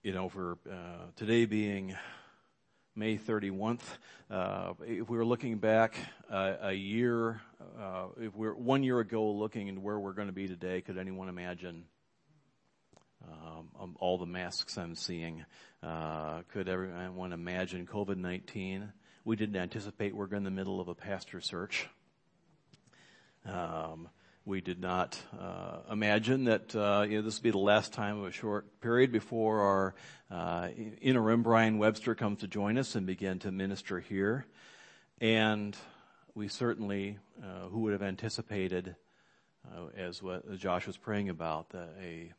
For today being May 31st, if we were looking back a year, if we're 1 year ago looking at where we're going to be today, could anyone imagine all the masks I'm seeing? Could everyone imagine COVID-19? We didn't anticipate we're in the middle of a pastor search. We did not imagine that this would be the last time of a short period before our interim Brian Webster comes to join us and begin to minister here. And we certainly, who would have anticipated, as what Josh was praying about, a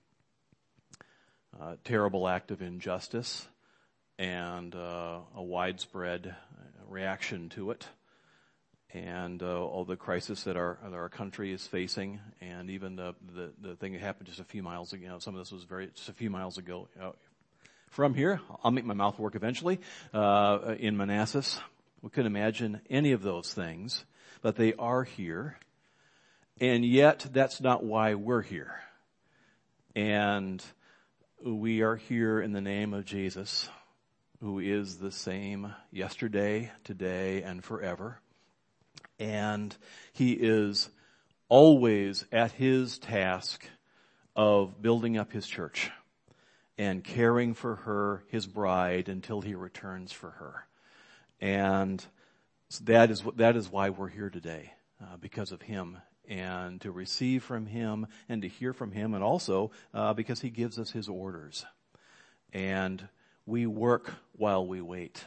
terrible act of injustice and a widespread reaction to it. And all the crisis that our country is facing, and even the thing that happened just a few miles ago. Some of this was just a few miles ago. From here, I'll make my mouth work eventually. In Manassas, we couldn't imagine any of those things, but they are here, and yet that's not why we're here. And we are here in the name of Jesus, who is the same yesterday, today, and forever. And he is always at his task of building up his church and caring for her, his bride, until he returns for her. And that is why we're here today, because of him, and to receive from him and to hear from him, and also because he gives us his orders. And we work while we wait.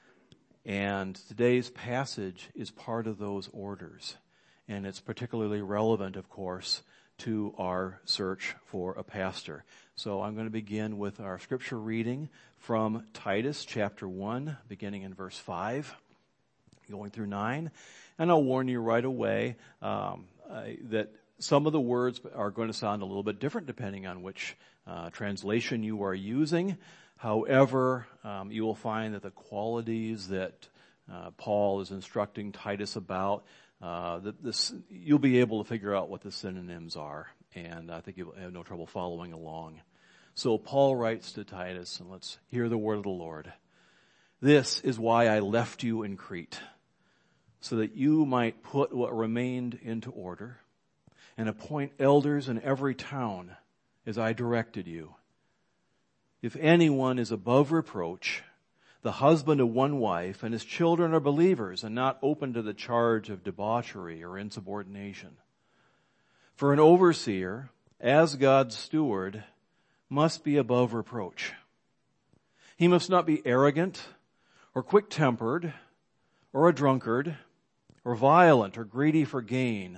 And today's passage is part of those orders. And it's particularly relevant, of course, to our search for a pastor. So I'm going to begin with our scripture reading from Titus chapter 1, beginning in verse 5, going through 9. And I'll warn you right away that some of the words are going to sound a little bit different depending on which translation you are using. However, you will find that the qualities that Paul is instructing Titus about, you'll be able to figure out what the synonyms are, and I think you'll have no trouble following along. So Paul writes to Titus, and let's hear the word of the Lord. This is why I left you in Crete, so that you might put what remained into order and appoint elders in every town as I directed you. If anyone is above reproach, the husband of one wife, and his children are believers and not open to the charge of debauchery or insubordination. For an overseer, as God's steward, must be above reproach. He must not be arrogant or quick-tempered or a drunkard or violent or greedy for gain,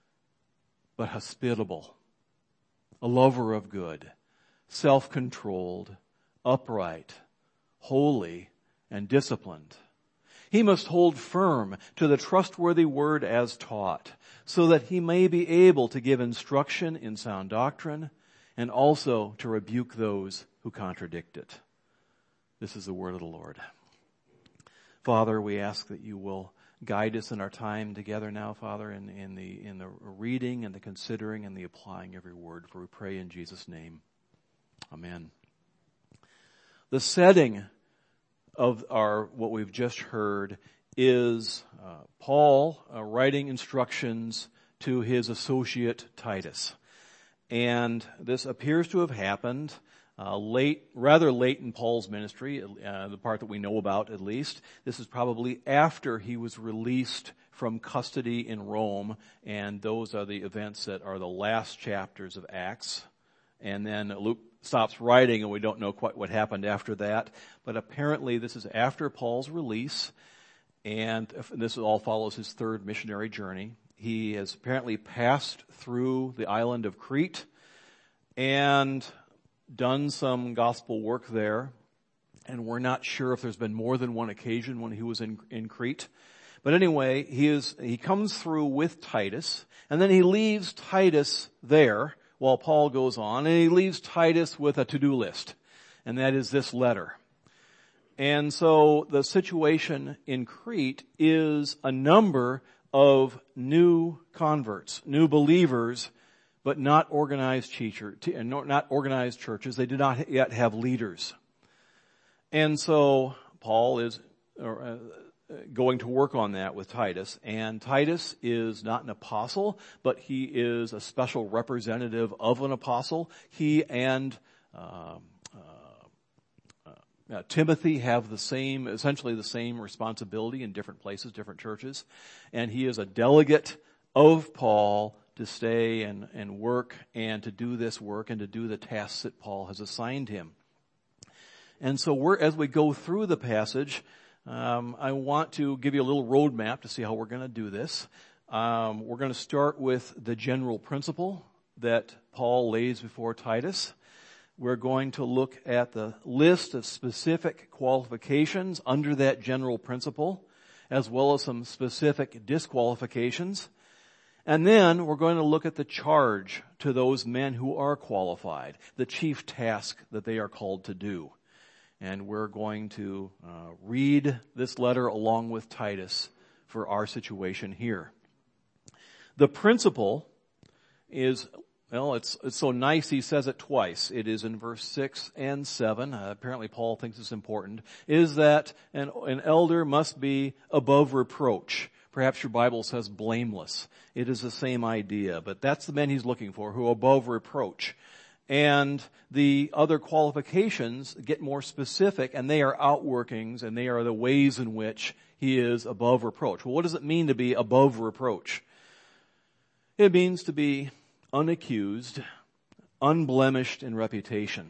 but hospitable, a lover of good, self-controlled, upright, holy, and disciplined. He must hold firm to the trustworthy word as taught, so that he may be able to give instruction in sound doctrine and also to rebuke those who contradict it. This is the word of the Lord. Father, we ask that you will guide us in our time together now, Father, in the reading and the considering and the applying every word. For we pray in Jesus' name. Amen. The setting of what we've just heard is Paul writing instructions to his associate Titus. And this appears to have happened rather late in Paul's ministry, the part that we know about at least. This is probably after he was released from custody in Rome, and those are the events that are the last chapters of Acts. And then Luke stops writing, and we don't know quite what happened after that. But apparently this is after Paul's release, and this all follows his third missionary journey. He has apparently passed through the island of Crete and done some gospel work there. And we're not sure if there's been more than one occasion when he was in Crete. But anyway, he comes through with Titus, and then he leaves Titus there while Paul goes on, and he leaves Titus with a to-do list, and that is this letter. And so the situation in Crete is a number of new converts, new believers but not organized churches. They did not yet have leaders. And so Paul is going to work on that with Titus. And Titus is not an apostle, but he is a special representative of an apostle. He and Timothy have essentially the same responsibility in different places, different churches. And he is a delegate of Paul to stay and work and to do this work and to do the tasks that Paul has assigned him. And so as we go through the passage, I want to give you a little roadmap to see how we're going to do this. We're going to start with the general principle that Paul lays before Titus. We're going to look at the list of specific qualifications under that general principle, as well as some specific disqualifications. And then we're going to look at the charge to those men who are qualified, the chief task that they are called to do. And we're going to read this letter along with Titus for our situation here. The principle is, well, it's so nice he says it twice. It is in verse 6 and 7. Apparently Paul thinks it's important. Is that an elder must be above reproach. Perhaps your Bible says blameless. It is the same idea, but that's the men he's looking for, who are above reproach. And the other qualifications get more specific, and they are outworkings, and they are the ways in which he is above reproach. Well, what does it mean to be above reproach? It means to be unaccused, unblemished in reputation.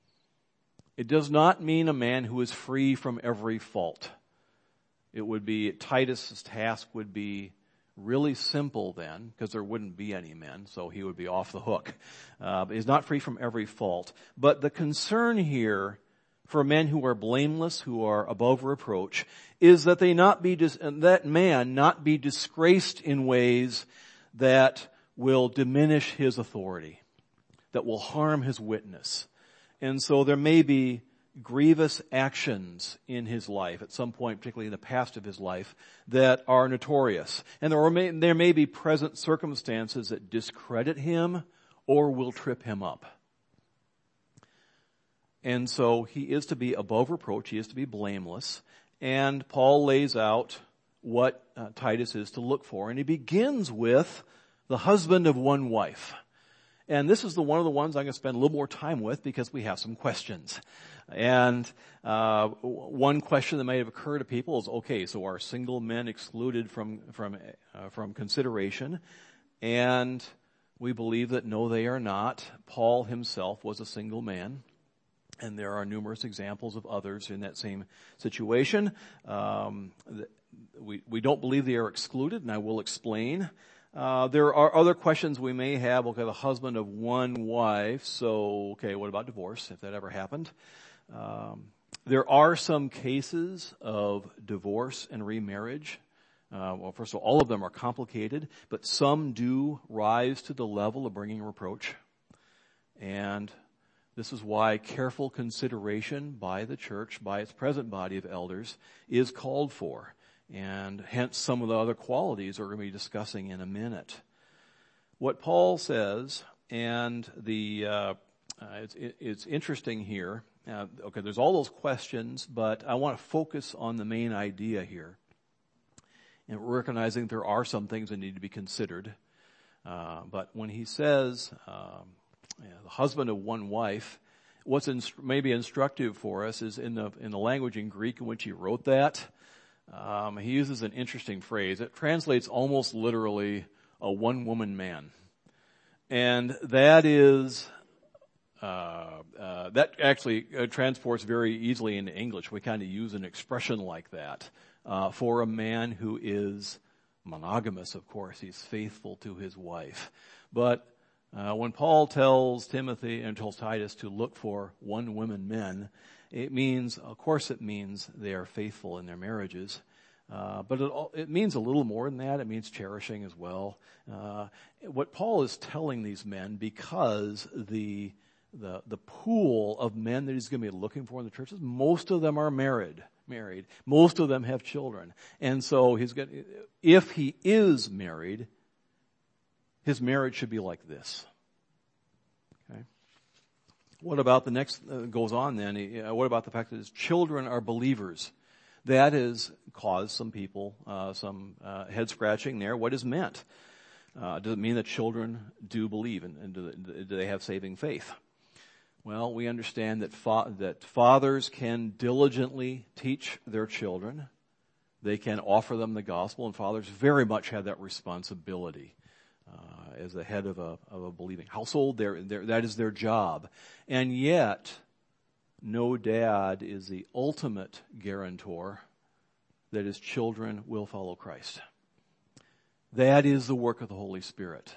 It does not mean a man who is free from every fault. It would be, Titus's task would be really simple then, because there wouldn't be any men, so he would be off the hook. He's not free from every fault. But the concern here for men who are blameless, who are above reproach, is that that man not be disgraced in ways that will diminish his authority, that will harm his witness. And so there may be grievous actions in his life at some point, particularly in the past of his life, that are notorious. And there may be present circumstances that discredit him or will trip him up. And so he is to be above reproach. He is to be blameless. And Paul lays out what Titus is to look for. And he begins with the husband of one wife. And this is one of the ones I'm going to spend a little more time with because we have some questions. And one question that may have occurred to people is, okay, so are single men excluded from consideration? And we believe that no, they are not. Paul himself was a single man, and there are numerous examples of others in that same situation. We don't believe they are excluded, and I will explain. There are other questions we may have. Okay, the husband of one wife. So, okay, what about divorce, if that ever happened? There are some cases of divorce and remarriage. Well, first of all of them are complicated, but some do rise to the level of bringing reproach. And this is why careful consideration by the church, by its present body of elders, is called for. And hence some of the other qualities we're going to be discussing in a minute. What Paul says, and it's interesting here. Okay, there's all those questions, but I want to focus on the main idea here. And recognizing there are some things that need to be considered. But when he says the husband of one wife, what's maybe instructive for us is in the language in Greek in which he wrote that. He uses an interesting phrase. It translates almost literally a one-woman man. And that is, that actually transports very easily into English. We kind of use an expression like that for a man who is monogamous, of course. He's faithful to his wife. But when Paul tells Timothy and tells Titus to look for one-woman men, it means they are faithful in their marriages. But it means a little more than that. It means cherishing as well. What Paul is telling these men, because the pool of men that he's going to be looking for in the churches, most of them are married. Most of them have children. And so if he is married, his marriage should be like this. What about the next, goes on then, what about the fact that his children are believers? That has caused some people, some head scratching there. What is meant? Does it mean that children do believe and do they have saving faith? Well, we understand that that fathers can diligently teach their children. They can offer them the gospel, and fathers very much have that responsibility as the head of a believing household. That is their job. And yet, no dad is the ultimate guarantor that his children will follow Christ. That is the work of the Holy Spirit.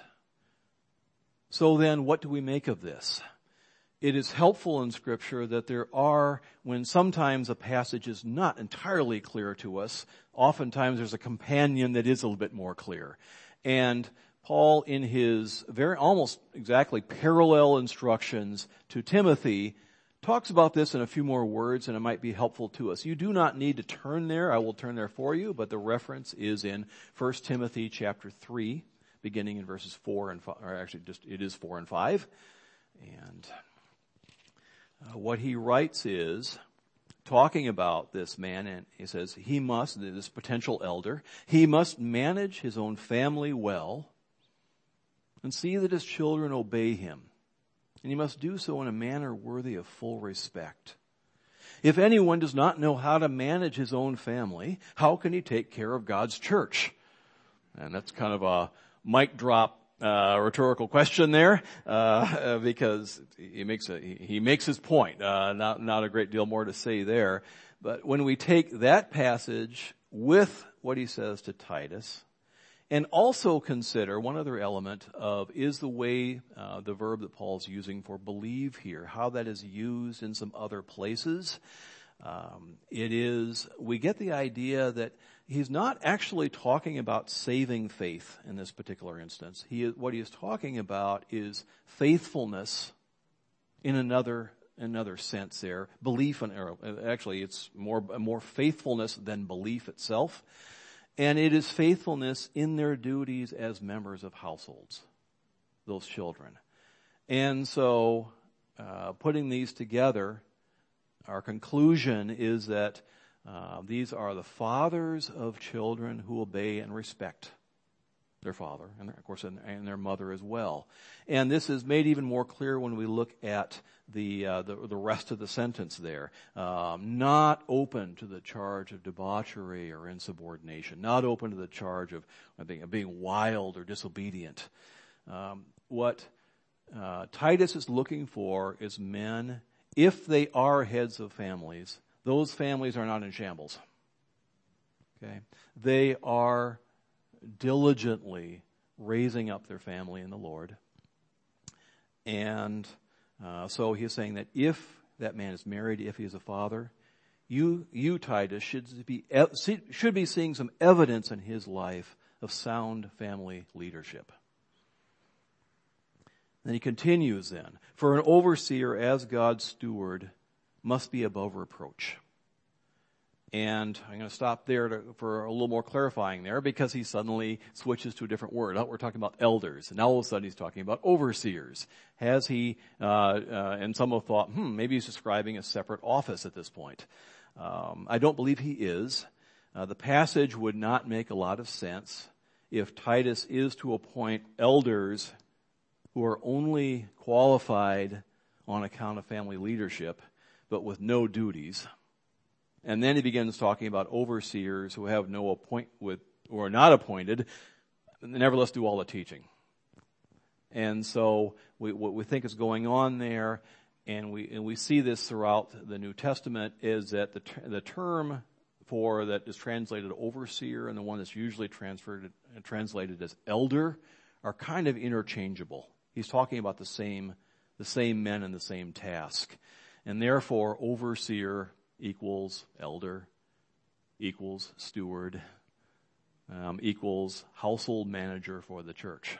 So then, what do we make of this? It is helpful in Scripture that there are, when sometimes a passage is not entirely clear to us, oftentimes there's a companion that is a little bit more clear. And Paul, in his very almost exactly parallel instructions to Timothy, talks about this in a few more words, and it might be helpful to us. You do not need to turn there. I will turn there for you, but the reference is in 1 Timothy chapter 3, beginning in verses 4 and 5, or actually it is 4 and 5. And what he writes is, talking about this man, and he says, this potential elder, he must manage his own family well and see that his children obey him. And he must do so in a manner worthy of full respect. If anyone does not know how to manage his own family, how can he take care of God's church? And that's kind of a mic drop rhetorical question there, because he makes his point. Not a great deal more to say there. But when we take that passage with what he says to Titus, and also consider one other element of is the way the verb that Paul's using for believe here, how that is used in some other places. We get the idea that he's not actually talking about saving faith in this particular instance. What he is talking about is faithfulness in another sense there. Belief, actually it's more faithfulness than belief itself. And it is faithfulness in their duties as members of households, those children. And so, putting these together, our conclusion is that these are the fathers of children who obey and respect their father, and of course, and their mother as well. And this is made even more clear when we look at the rest of the sentence there. Not open to the charge of debauchery or insubordination. Not open to the charge of being wild or disobedient. What Titus is looking for is men, if they are heads of families, those families are not in shambles. Okay? They are diligently raising up their family in the Lord. And so he is saying that if that man is married, if he is a father, you Titus, should be seeing some evidence in his life of sound family leadership. Then he continues then, for an overseer as God's steward must be above reproach. And I'm going to stop there for a little more clarifying there, because he suddenly switches to a different word. We're talking about elders, and now all of a sudden he's talking about overseers. Has he, and some have thought, maybe he's describing a separate office at this point. I don't believe he is. The passage would not make a lot of sense if Titus is to appoint elders who are only qualified on account of family leadership, but with no duties. And then he begins talking about overseers who have who are not appointed, and nevertheless do all the teaching. And so what we think is going on there, and we see this throughout the New Testament, is that the term for that is translated overseer and the one that's usually translated as elder are kind of interchangeable. He's talking about the same men and the same task. And therefore, overseer equals elder, equals steward, equals household manager for the church.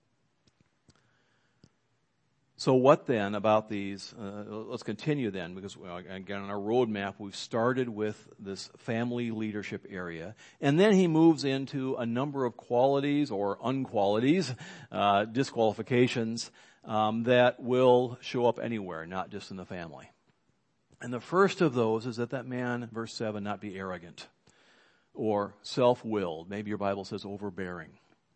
So what then about these? Let's continue then, because again on our roadmap we've started with this family leadership area, and then he moves into a number of qualities or unqualities, disqualifications that will show up anywhere, not just in the family. And the first of those is that man, verse 7, not be arrogant or self-willed. Maybe your Bible says overbearing.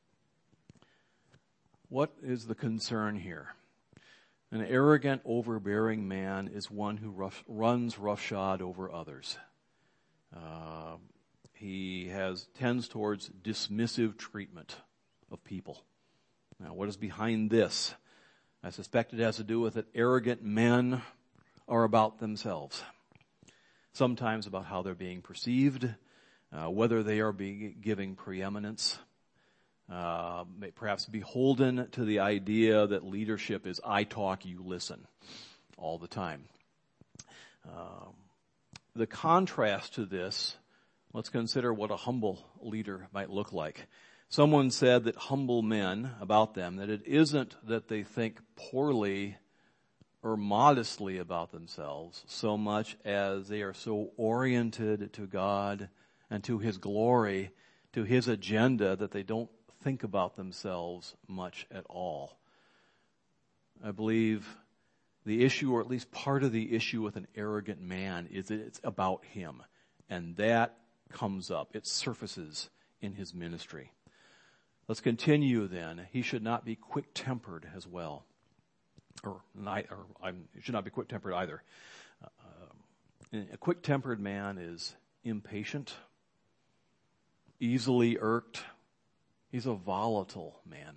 What is the concern here? An arrogant, overbearing man is one who runs roughshod over others. He tends towards dismissive treatment of people. Now, what is behind this? I suspect it has to do with that arrogant men are about themselves. Sometimes about how they're being perceived, whether they are giving preeminence, perhaps beholden to the idea that leadership is I talk, you listen all the time. The contrast to this, let's consider what a humble leader might look like. Someone said that humble men, about them, that it isn't that they think poorly or modestly about themselves so much as they are so oriented to God and to His glory, to His agenda, that they don't think about themselves much at all. I believe the issue, or at least part of the issue with an arrogant man, is that it's about him. And that comes up. It surfaces in his ministry. Let's continue then. He should not be quick-tempered as well. He should not be quick-tempered either. A quick-tempered man is impatient, easily irked. He's a volatile man.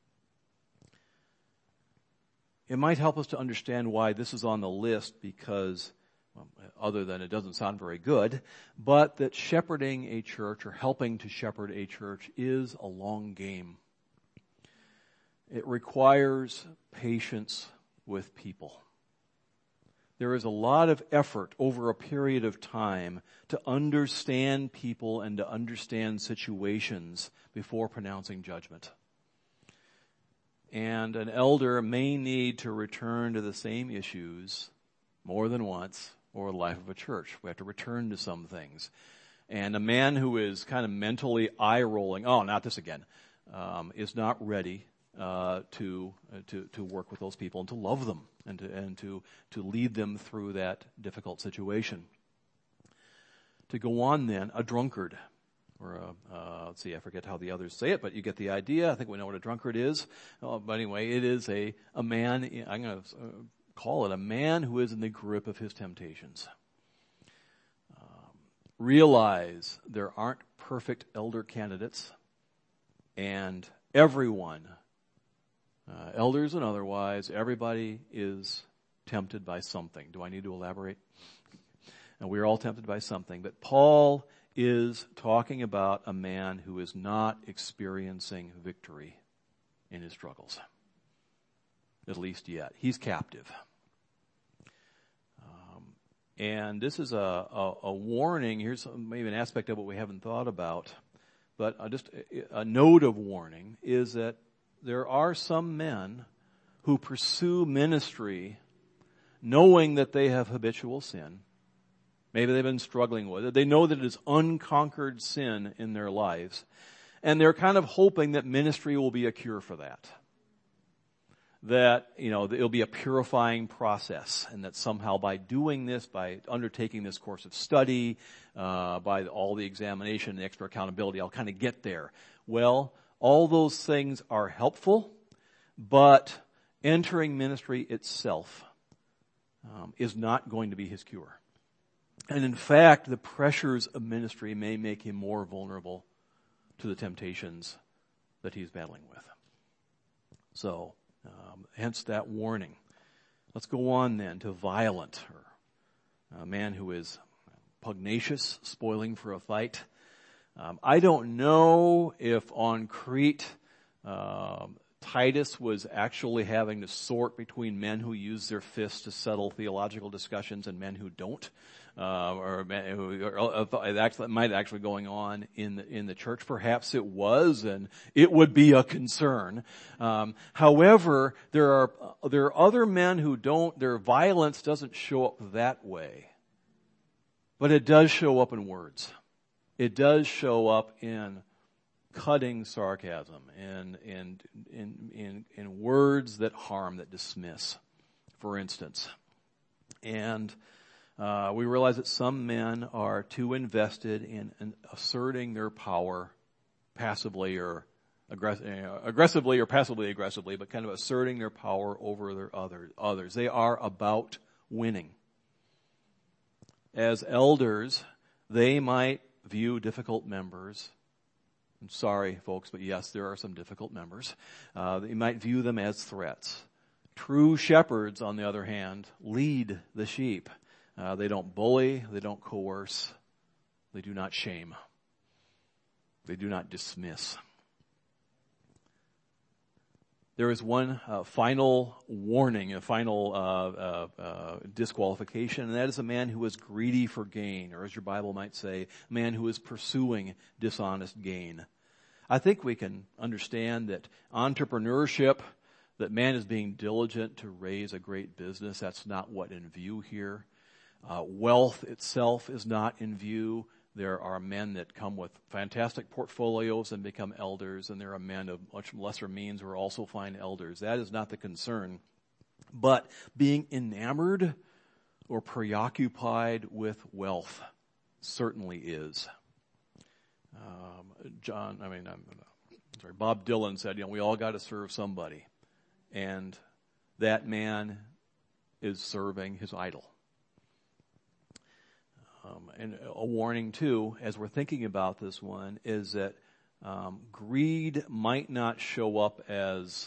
It might help us to understand why this is on the list, because, other than it doesn't sound very good, but that shepherding a church or helping to shepherd a church is a long game. It requires patience with people. There is a lot of effort over a period of time to understand people and to understand situations before pronouncing judgment. And an elder may need to return to the same issues more than once over the life of a church. We have to return to some things. And a man who is kind of mentally eye-rolling, oh, not this again, is not ready to work with those people and to love them and to lead them through that difficult situation. To go on then, a drunkard, or let's see, I forget how the others say it, but you get the idea. I think we know what a drunkard is. But anyway, it is a man, I'm going to call it a man who is in the grip of his temptations. Realize there aren't perfect elder candidates, and everyone, elders and otherwise, everybody is tempted by something. Do I need to elaborate? And we're all tempted by something. But Paul is talking about a man who is not experiencing victory in his struggles. At least yet. He's captive. And this is a warning. Here's maybe an aspect of what we haven't thought about. But just a note of warning is that there are some men who pursue ministry knowing that they have habitual sin. Maybe they've been struggling with it. They know that it is unconquered sin in their lives. And they're kind of hoping that ministry will be a cure for that. That, it'll be a purifying process. And that somehow by doing this, by undertaking this course of study, by all the examination and extra accountability, I'll kind of get there. Well, all those things are helpful, but entering ministry itself is not going to be his cure. And in fact, the pressures of ministry may make him more vulnerable to the temptations that he's battling with. So, hence that warning. Let's go on then to violent, or a man who is pugnacious, spoiling for a fight. I don't know if on Crete, Titus was actually having to sort between men who use their fists to settle theological discussions and men who don't, or men who might actually going on in the church. Perhaps it was, and it would be a concern. However, there are other men who don't. Their violence doesn't show up that way, but it does show up in words. It does show up in cutting sarcasm and in words that harm, that dismiss, for instance. And we realize that some men are too invested in asserting their power passively or aggressively or passively aggressively, but kind of asserting their power over their others. They are about winning. As elders, they might view difficult members. I'm sorry, folks, but yes, there are some difficult members. They might view them as threats. True shepherds, on the other hand, lead the sheep. They don't bully, they don't coerce, they do not shame, they do not dismiss. There is one final warning, a final disqualification, and that is a man who is greedy for gain, or as your Bible might say, a man who is pursuing dishonest gain. I think we can understand that entrepreneurship, that man is being diligent to raise a great business, that's not what in view here. Wealth itself is not in view. There are men that come with fantastic portfolios and become elders, and there are men of much lesser means who are also fine elders. That is not the concern. But being enamored or preoccupied with wealth certainly is. Bob Dylan said, we all got to serve somebody. And that man is serving his idol. And a warning, too, as we're thinking about this one, is that greed might not show up as,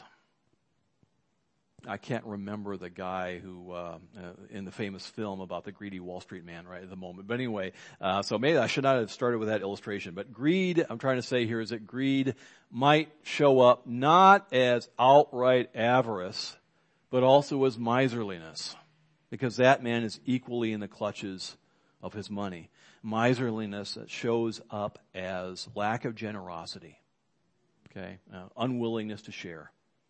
I can't remember the guy who, in the famous film about the greedy Wall Street man right at the moment. But anyway, so maybe I should not have started with that illustration. But greed, I'm trying to say here, is that greed might show up not as outright avarice, but also as miserliness. Because that man is equally in the clutches of his money. Miserliness that shows up as lack of generosity. Okay, unwillingness to share.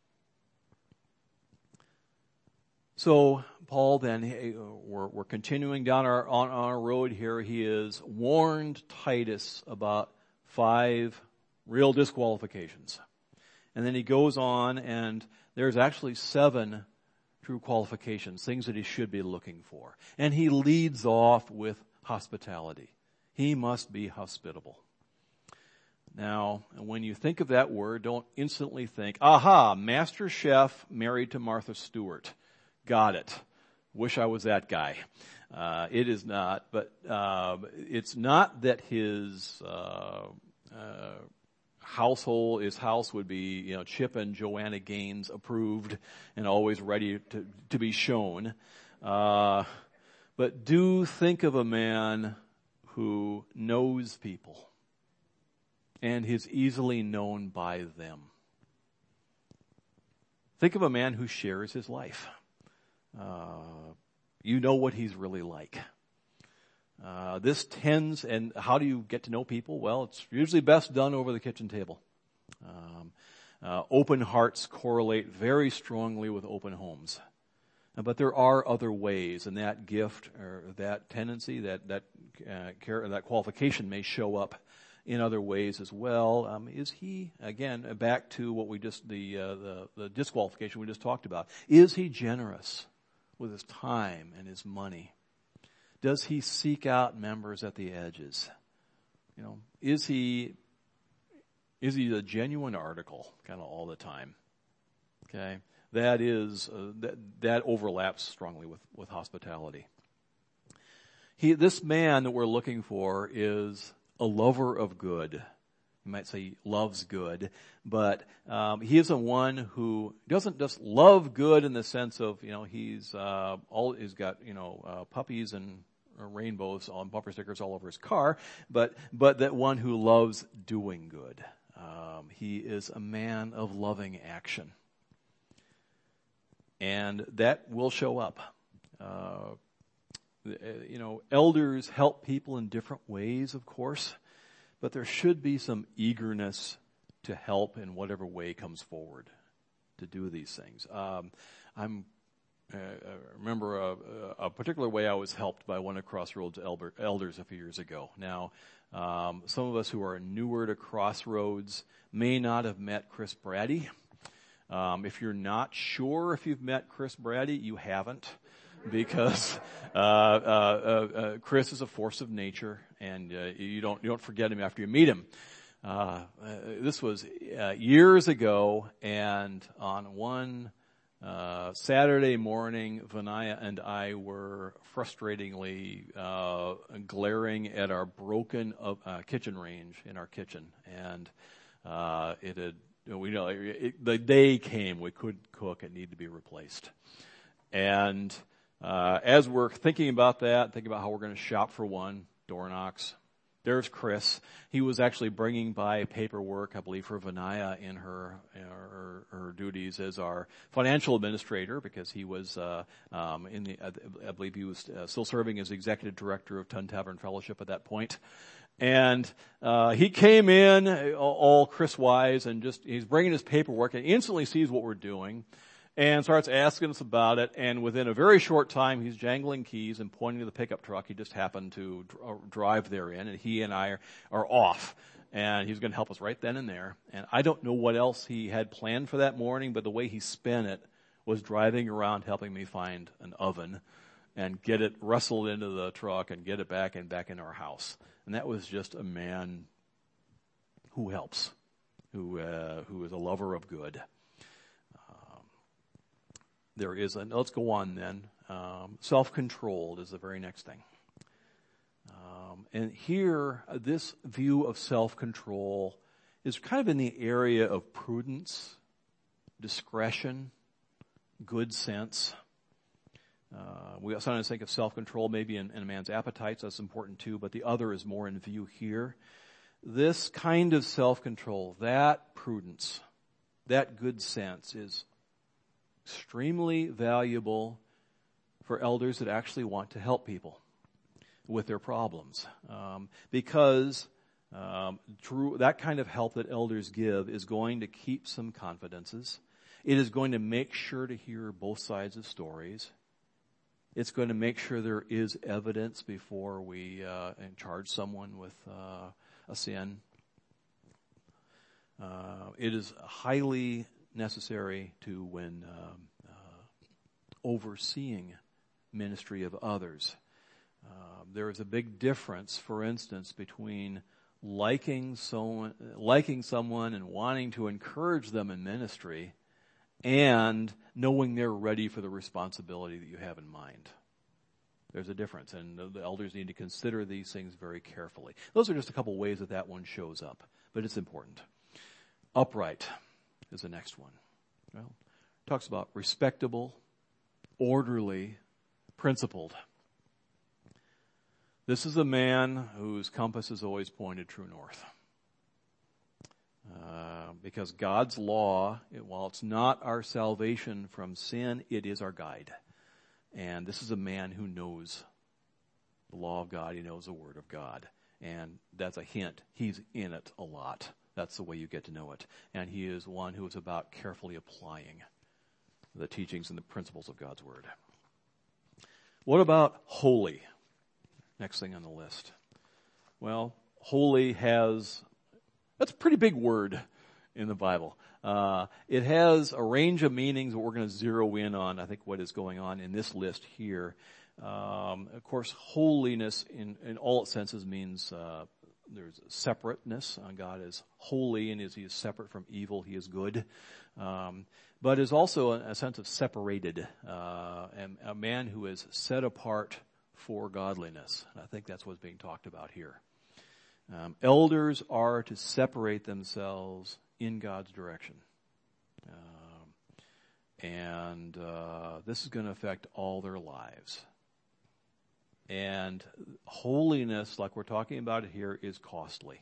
So Paul then, we're continuing down on our road here. He has warned Titus about 5 real disqualifications. And then he goes on, and there's actually 7 true qualifications, things that he should be looking for. And he leads off with hospitality. He must be hospitable. Now, when you think of that word, don't instantly think, aha, master chef married to Martha Stewart. Got it. Wish I was that guy. It is not, but it's not that his his house would be, Chip and Joanna Gaines approved and always ready to be shown. But do think of a man who knows people and is easily known by them. Think of a man who shares his life. You know what he's really like. This tends, and how do you get to know people? Well, it's usually best done over the kitchen table. Open hearts correlate very strongly with open homes. But there are other ways, and that gift or that tendency, that qualification may show up in other ways as well. Is he, again, back to what we just, the disqualification we just talked about, is he generous with his time and his money? Does he seek out members at the edges? Is he a genuine article kind of all the time? Okay. That is, that overlaps strongly with hospitality. This man that we're looking for is a lover of good. You might say he loves good, but he is the one who doesn't just love good in the sense of, he's got puppies and rainbows on bumper stickers all over his car, but that one who loves doing good. He is a man of loving action. And that will show up. Elders help people in different ways, of course, but there should be some eagerness to help in whatever way comes forward to do these things. I'm remember a particular way I was helped by one of Crossroads elders a few years ago. Now, some of us who are newer to Crossroads may not have met Chris Brady. If you're not sure if you've met Chris Brady, you haven't, because Chris is a force of nature, and you don't forget him after you meet him. This was years ago, and on one Saturday morning, Vinaya and I were frustratingly glaring at our broken kitchen range in our kitchen, and the day came we couldn't cook; it needed to be replaced. And as we're thinking about that, thinking about how we're going to shop for one, door knocks. There's Chris. He was actually bringing by paperwork, I believe, for Vinaya in her duties as our financial administrator, because he was I believe he was still serving as executive director of Tun Tavern Fellowship at that point. And he came in all Chris-wise, and he's bringing his paperwork and instantly sees what we're doing and starts asking us about it. And within a very short time, he's jangling keys and pointing to the pickup truck he just happened to drive therein, and he and I are off. And he's going to help us right then and there. And I don't know what else he had planned for that morning, but the way he spent it was driving around helping me find an oven and get it wrestled into the truck and get it back in our house. And that was just a man who helps, who is a lover of good. Let's go on then. Self-controlled is the very next thing. And here, this view of self-control is kind of in the area of prudence, discretion, good sense. We sometimes think of self-control maybe in a man's appetites. That's important too, but the other is more in view here. This kind of self-control, that prudence, that good sense is extremely valuable for elders that actually want to help people with their problems. Because that kind of help that elders give is going to keep some confidences. It is going to make sure to hear both sides of stories. It's going to make sure there is evidence before we charge someone with a sin. It is highly necessary to when overseeing ministry of others. There is a big difference, for instance, between liking someone and wanting to encourage them in ministry and knowing they're ready for the responsibility that you have in mind. There's a difference, and the elders need to consider these things very carefully. Those are just a couple ways that one shows up, but it's important. Upright is the next one. Well, it talks about respectable, orderly, principled. This is a man whose compass is always pointed true north. Because God's law, while it's not our salvation from sin, it is our guide. And this is a man who knows the law of God. He knows the Word of God. And that's a hint. He's in it a lot. That's the way you get to know it. And he is one who is about carefully applying the teachings and the principles of God's Word. What about holy? Next thing on the list. Well, holy that's a pretty big word in the Bible. It has a range of meanings that we're going to zero in on, I think, what is going on in this list here. Of course, holiness in all its senses means there's separateness. God is holy, and He is separate from evil. He is good. But is also a sense of separated, and a man who is set apart for godliness. And I think that's what's being talked about here. Elders are to separate themselves in God's direction. And this is going to affect all their lives. And holiness, like we're talking about it here, is costly.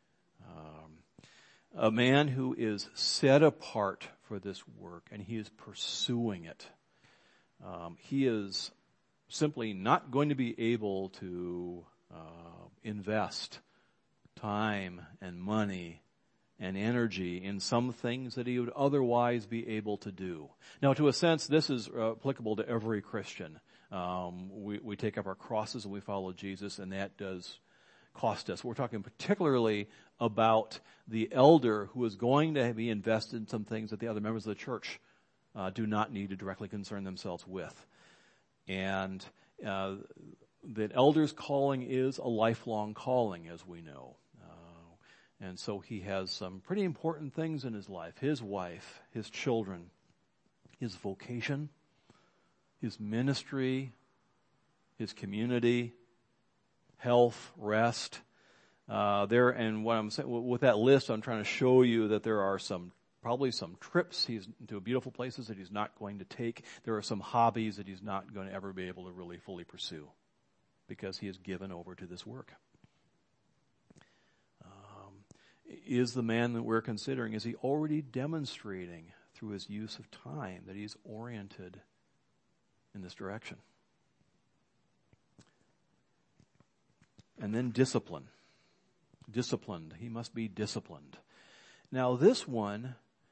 A man who is set apart for this work and he is pursuing it, he is simply not going to be able to invest time and money and energy in some things that he would otherwise be able to do. Now, to a sense, this is applicable to every Christian. We take up our crosses and we follow Jesus, and that does cost us. We're talking particularly about the elder who is going to be invested in some things that the other members of the church do not need to directly concern themselves with. And the elder's calling is a lifelong calling, as we know. And so he has some pretty important things in his life: his wife, his children, his vocation, his ministry, his community, health, rest. And what I'm saying with that list, I'm trying to show you that there are probably some trips to beautiful places that he's not going to take. There are some hobbies that he's not going to ever be able to really fully pursue because he is given over to this work. Is the man that we're considering, is he already demonstrating through his use of time that he's oriented in this direction? And then discipline. Disciplined. He must be disciplined. Now this one,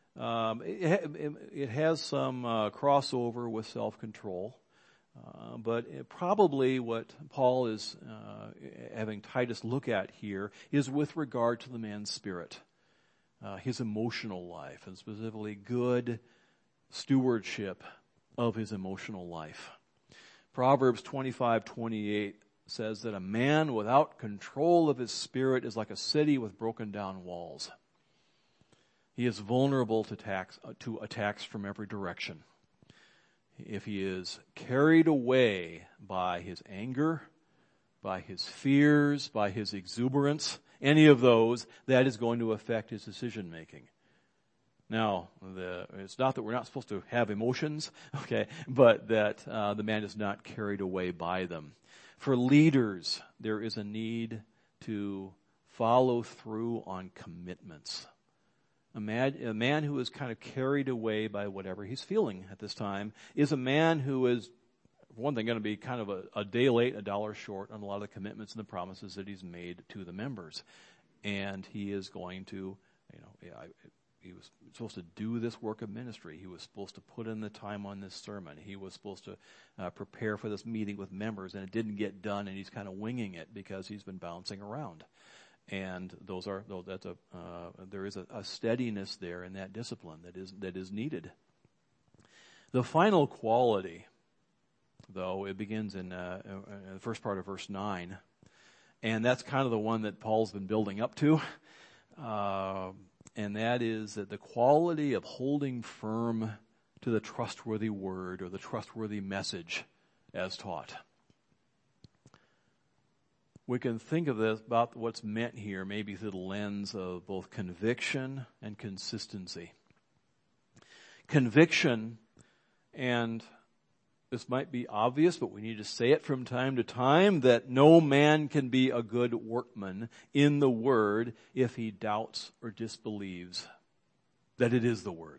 it has some crossover with self-control. But probably what Paul is having Titus look at here is with regard to the man's spirit, his emotional life, and specifically good stewardship of his emotional life. Proverbs 25:28 says that a man without control of his spirit is like a city with broken down walls. He is vulnerable to attacks from every direction. If he is carried away by his anger, by his fears, by his exuberance, any of those, that is going to affect his decision making. Now, it's not that we're not supposed to have emotions, okay, but that the man is not carried away by them. For leaders, there is a need to follow through on commitments. A man who is kind of carried away by whatever he's feeling at this time is a man who is, for one thing, going to be kind of a day late, $1 short on a lot of the commitments and the promises that he's made to the members. And he is going to, he was supposed to do this work of ministry. He was supposed to put in the time on this sermon. He was supposed to prepare for this meeting with members, and it didn't get done, and he's kind of winging it because he's been bouncing around. And there is a steadiness there in that discipline that is needed. The final quality, though, it begins in the first part of verse 9, and that's kind of the one that Paul's been building up to, and that is that the quality of holding firm to the trustworthy word or the trustworthy message as taught. We can think of this about what's meant here maybe through the lens of both conviction and consistency. Conviction, and this might be obvious, but we need to say it from time to time, that no man can be a good workman in the word if he doubts or disbelieves that it is the word.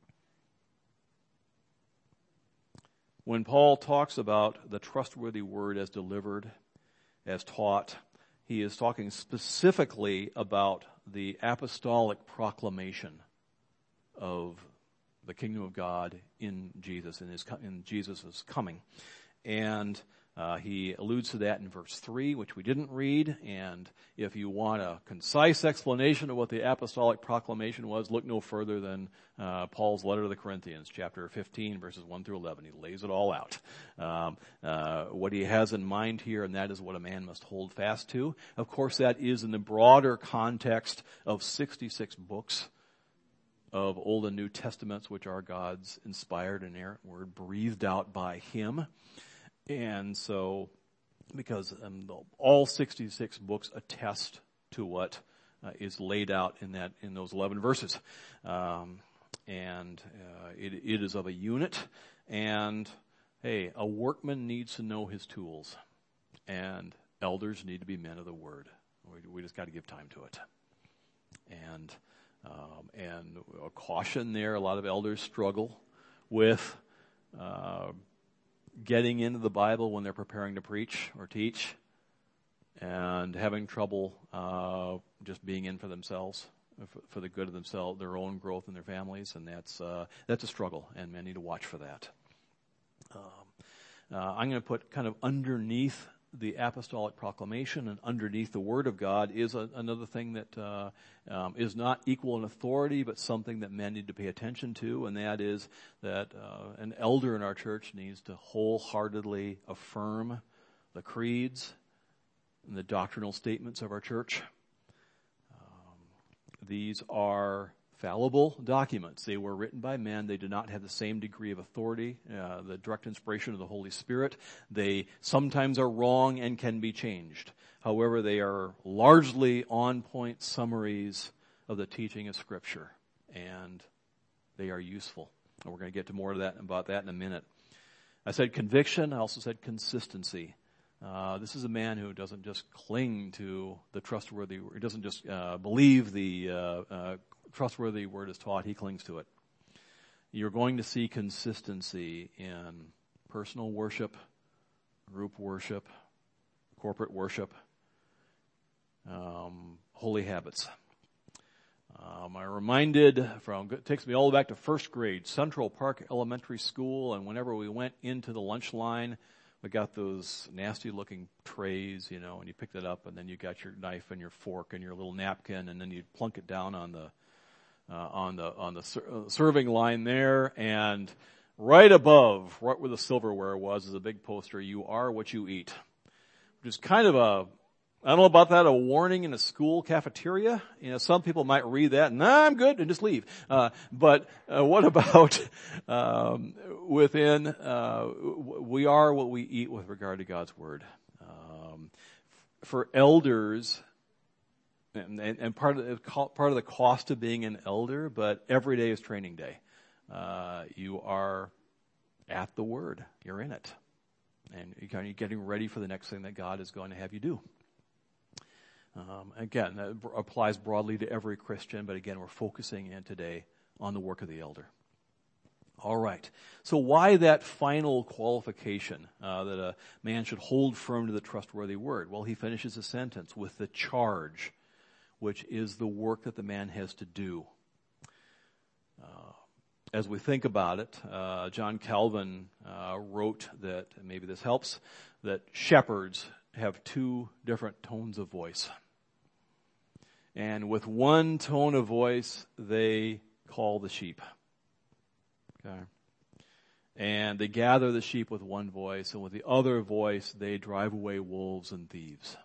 When Paul talks about the trustworthy word as delivered, as taught, he is talking specifically about the apostolic proclamation of the kingdom of God in Jesus, in Jesus' coming. And he alludes to that in verse 3, which we didn't read. And if you want a concise explanation of what the apostolic proclamation was, look no further than Paul's letter to the Corinthians, chapter 15, verses 1 through 11. He lays it all out. What he has in mind here, and that is what a man must hold fast to. Of course, that is in the broader context of 66 books of Old and New Testaments, which are God's inspired and inerrant word, breathed out by him. And so, because all 66 books attest to what is laid out in those 11 verses. It is of a unit, and hey, a workman needs to know his tools, and elders need to be men of the word. We just got to give time to it. And a caution there, a lot of elders struggle with getting into the Bible when they're preparing to preach or teach, and having trouble just being in for themselves for the good of themselves, their own growth and their families, and that's a struggle, and men need to watch for that. I'm going to put kind of underneath the apostolic proclamation and underneath the Word of God is another thing that is not equal in authority, but something that men need to pay attention to, and that is that an elder in our church needs to wholeheartedly affirm the creeds and the doctrinal statements of our church. These are fallible documents. They were written by men. They do not have the same degree of authority, the direct inspiration of the Holy Spirit. They sometimes are wrong and can be changed. However, they are largely on-point summaries of the teaching of Scripture, and they are useful. And we're going to get to more of that about that in a minute. I said conviction. I also said consistency. This is a man who doesn't just cling to the trustworthy, he doesn't just believe the trustworthy word is taught, he clings to it. You're going to see consistency in personal worship, group worship, corporate worship, holy habits. I'm reminded it takes me all the way back to first grade, Central Park Elementary School, and whenever we went into the lunch line, we got those nasty looking trays, and you picked it up, and then you got your knife and your fork and your little napkin, and then you plunk it down on the serving line there, and right above, right where the silverware was, is a big poster, "You are what you eat," which is kind of I don't know about that, a warning in a school cafeteria. Some people might read that, "Nah, I'm good," and just leave. But what about within? We are what we eat with regard to God's word. For elders, and part of the cost of being an elder, but every day is training day. You are at the word. You're in it, and you're getting ready for the next thing that God is going to have you do. Again, that applies broadly to every Christian, but again, we're focusing in today on the work of the elder. All right. So why that final qualification that a man should hold firm to the trustworthy word? Well, he finishes the sentence with the charge, which is the work that the man has to do. As we think about it, John Calvin wrote that, maybe this helps, that shepherds have two different tones of voice. And with one tone of voice, they call the sheep. Okay. And they gather the sheep with one voice, and with the other voice, they drive away wolves and thieves.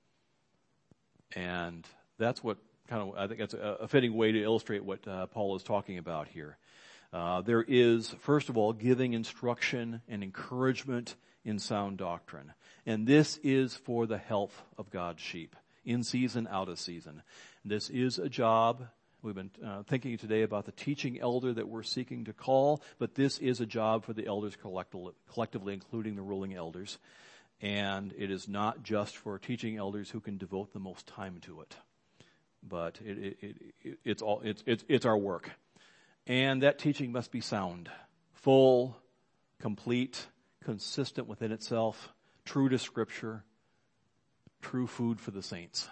And that's what I think that's a fitting way to illustrate what Paul is talking about here. There is, first of all, giving instruction and encouragement in sound doctrine. And this is for the health of God's sheep, in season, out of season. This is a job. We've been thinking today about the teaching elder that we're seeking to call, but this is a job for the elders collectively, including the ruling elders. And it is not just for teaching elders who can devote the most time to it, but it's our work. And that teaching must be sound, full, complete, consistent within itself, true to Scripture, true food for the saints.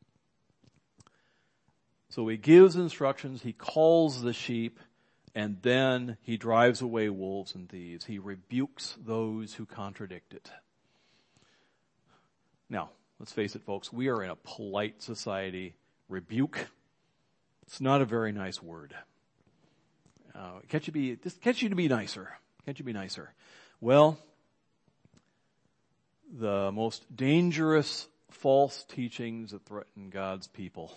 So he gives instructions, he calls the sheep, and then he drives away wolves and thieves. He rebukes those who contradict it. Now, let's face it, folks, we are in a polite society. Rebuke, it's not a very nice word. Can't you be nicer? Can't you be nicer? Well, the most dangerous false teachings that threaten God's people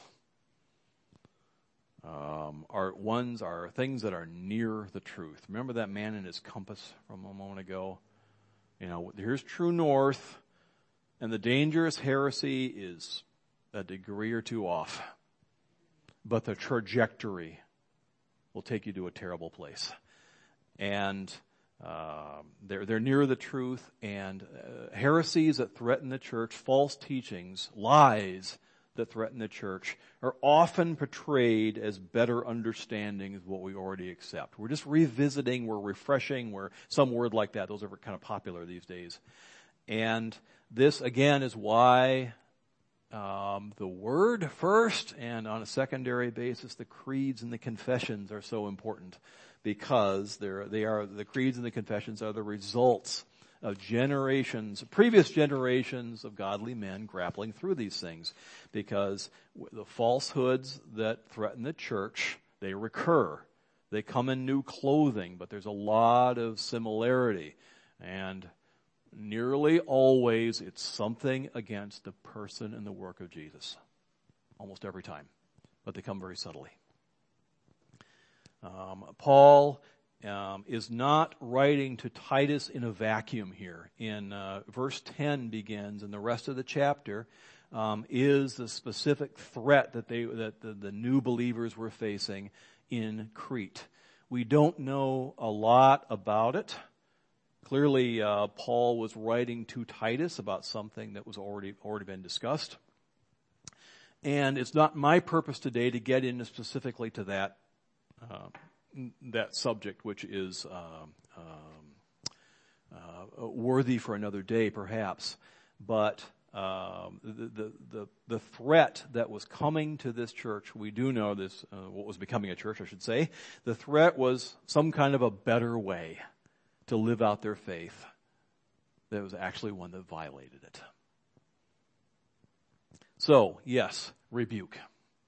are things that are near the truth. Remember that man and his compass from a moment ago? Here's true north, and the dangerous heresy is a degree or two off. But the trajectory will take you to a terrible place. And they're near the truth, and heresies that threaten the church, false teachings, lies that threaten the church are often portrayed as better understandings of what we already accept. We're just revisiting, we're refreshing, we're some word like that. Those are kind of popular these days. And this, again, is why the Word first, and on a secondary basis, the creeds and the confessions are so important because the creeds and the confessions are the results of previous generations of godly men grappling through these things, because the falsehoods that threaten the church, they recur. They come in new clothing, but there's a lot of similarity. And nearly always it's something against the person and the work of Jesus. Almost every time. But they come very subtly. Paul is not writing to Titus in a vacuum here. In verse 10 begins, and the rest of the chapter is the specific threat that the new believers were facing in Crete. We don't know a lot about it. Clearly, Paul was writing to Titus about something that was already been discussed. And it's not my purpose today to get into specifically to that subject, which is worthy for another day, perhaps. But the threat that was coming to this church, we do know this, what was becoming a church, I should say. The threat was some kind of a better way to live out their faith. That was actually one that violated it. So, yes, rebuke.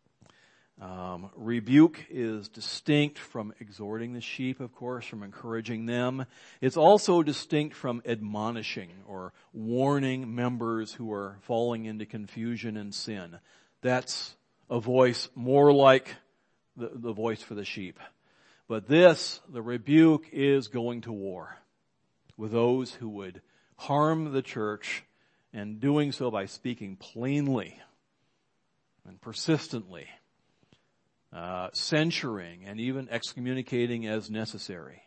Rebuke is distinct from exhorting the sheep, of course, from encouraging them. It's also distinct from admonishing or warning members who are falling into confusion and sin. That's a voice more like the voice for the sheep. But the rebuke is going to war with those who would harm the church, and doing so by speaking plainly and persistently, censuring and even excommunicating as necessary.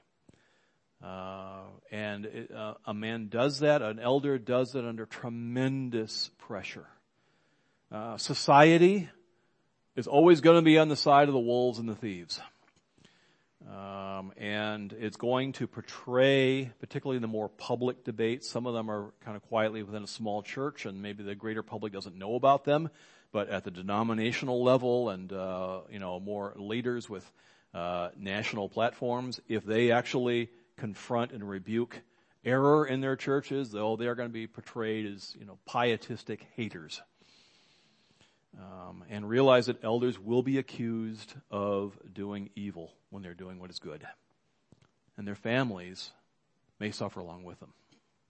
And a man does that, an elder does it under tremendous pressure. Society is always going to be on the side of the wolves and the thieves. And it's going to portray, particularly in the more public debates, some of them are kind of quietly within a small church and maybe the greater public doesn't know about them, but at the denominational level and, more leaders with national platforms, if they actually confront and rebuke error in their churches, though they are going to be portrayed as, pietistic haters. And realize that elders will be accused of doing evil when they're doing what is good. And their families may suffer along with them.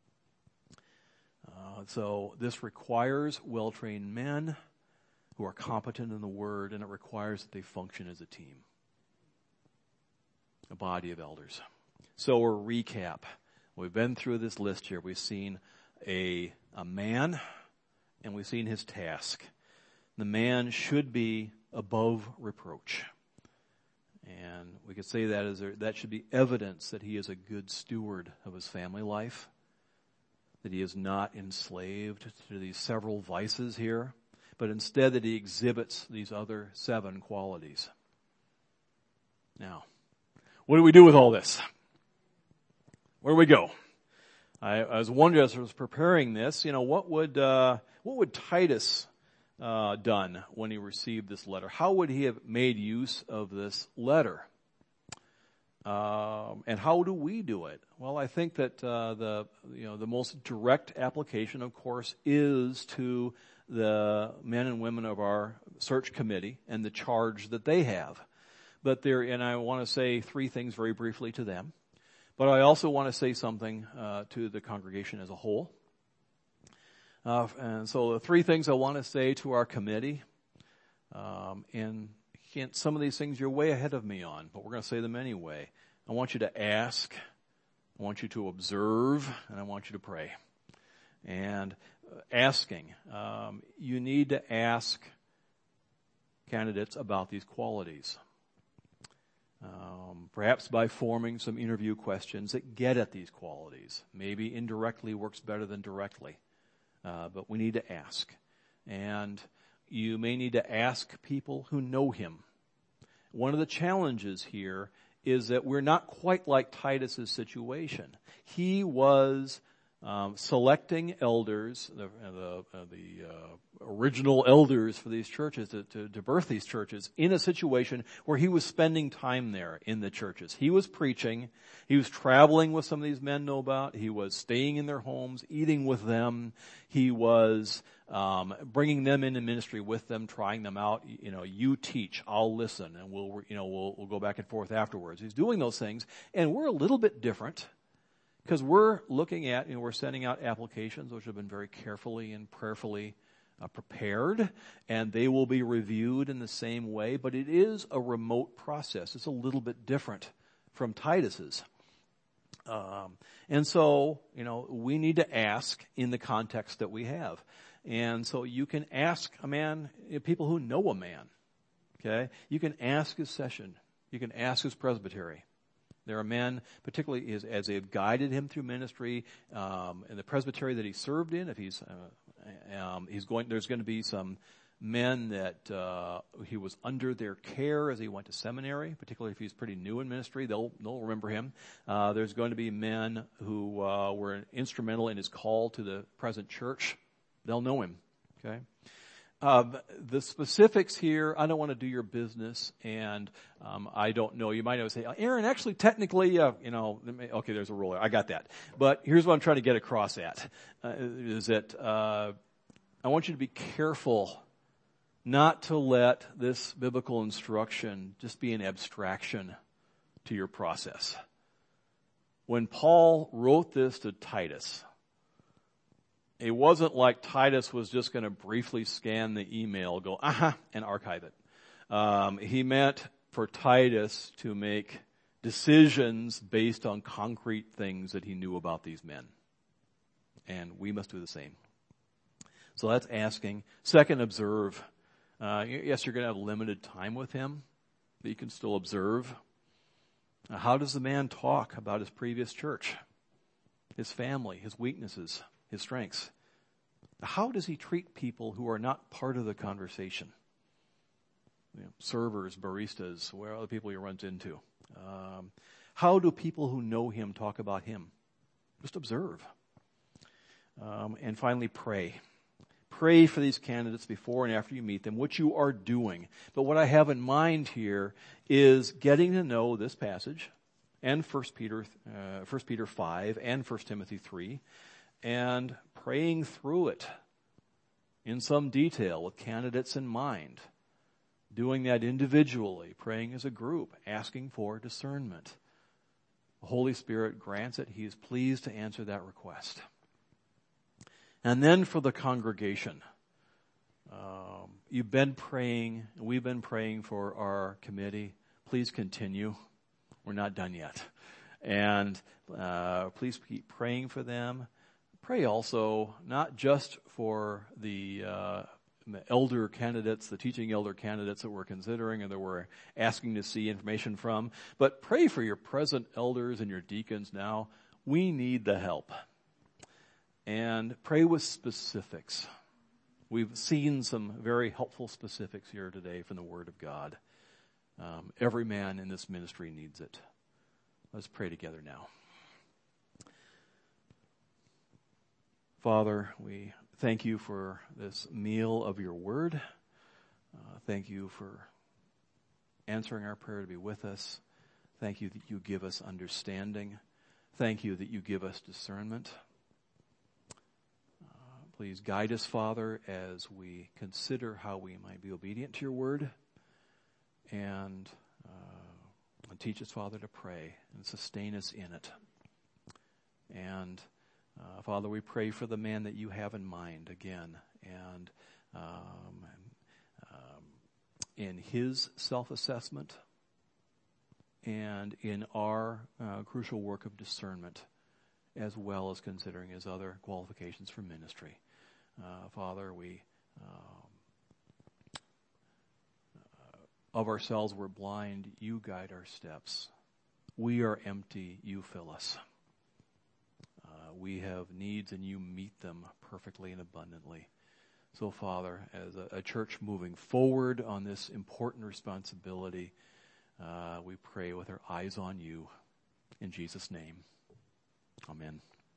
So this requires well-trained men who are competent in the Word, and it requires that they function as a team. A body of elders. So a recap. We've been through this list here. We've seen a man, and we've seen his task. The man should be above reproach. And we could say that should be evidence that he is a good steward of his family life, that he is not enslaved to these several vices here, but instead that he exhibits these other 7 qualities. Now, what do we do with all this? Where do we go? I was wondering as I was preparing this, what would Titus done when he received this letter? How would he have made use of this letter? And how do we do it? Well, I think that the most direct application, of course, is to the men and women of our search committee and the charge that they have. And I want to say 3 things very briefly to them. But I also want to say something to the congregation as a whole. And so the 3 things I want to say to our committee, and some of these things you're way ahead of me on, but we're going to say them anyway. I want you to ask, I want you to observe, and I want you to pray. And asking, you need to ask candidates about these qualities. Perhaps by forming some interview questions that get at these qualities. Maybe indirectly works better than directly. But we need to ask. And you may need to ask people who know him. One of the challenges here is that we're not quite like Titus's situation. He was selecting elders, the original elders for these churches to birth these churches in a situation where he was spending time there in the churches. He was preaching. He was traveling with some of these men know about. He was staying in their homes, eating with them. He was bringing them into ministry with them, trying them out. You teach, I'll listen, and we'll go back and forth afterwards. He's doing those things, and we're a little bit different. Because we're looking at, we're sending out applications which have been very carefully and prayerfully prepared, and they will be reviewed in the same way, but it is a remote process. It's a little bit different from Titus's. And so, we need to ask in the context that we have. And so you can ask a man, people who know a man, okay? You can ask his session. You can ask his presbytery. There are men, particularly as they have guided him through ministry, in the presbytery that he served in. If there's going to be some men that he was under their care as he went to seminary, particularly if he's pretty new in ministry. They'll remember him. There's going to be men who were instrumental in his call to the present church. They'll know him. Okay. The specifics here, I don't want to do your business, and I don't know. You might always say, Aaron, actually, technically, okay, there's a rule there. I got that. But here's what I'm trying to get across at, is that I want you to be careful not to let this biblical instruction just be an abstraction to your process. When Paul wrote this to Titus, it wasn't like Titus was just going to briefly scan the email, go, and archive it. He meant for Titus to make decisions based on concrete things that he knew about these men. And we must do the same. So that's asking. Second, observe. Yes, you're going to have limited time with him, but you can still observe. How does the man talk about his previous church, his family, his weaknesses, his strengths? How does he treat people who are not part of the conversation? Servers, baristas, where are the people he runs into? How do people who know him talk about him? Just observe. And finally, pray. Pray for these candidates before and after you meet them, which you are doing. But what I have in mind here is getting to know this passage and 1 Peter 5 and 1 Timothy 3, and praying through it in some detail with candidates in mind. Doing that individually, praying as a group, asking for discernment. The Holy Spirit grants it. He is pleased to answer that request. And then for the congregation, you've been praying, we've been praying for our committee. Please continue. We're not done yet. And please keep praying for them. Pray also not just for the elder candidates, the teaching elder candidates that we're considering and that we're asking to see information from, but pray for your present elders and your deacons now. We need the help. And pray with specifics. We've seen some very helpful specifics here today from the Word of God. Every man in this ministry needs it. Let's pray together now. Father, we thank you for this meal of your Word. Thank you for answering our prayer to be with us. Thank you that you give us understanding. Thank you that you give us discernment. Please guide us, Father, as we consider how we might be obedient to your word, and teach us, Father, to pray and sustain us in it. And Father, we pray for the man that you have in mind again, and in his self-assessment and in our crucial work of discernment, as well as considering his other qualifications for ministry. Father, we of ourselves we're blind. You guide our steps. We are empty. You fill us. We have needs, and you meet them perfectly and abundantly. So, Father, as a church moving forward on this important responsibility, we pray with our eyes on you. In Jesus' name, amen.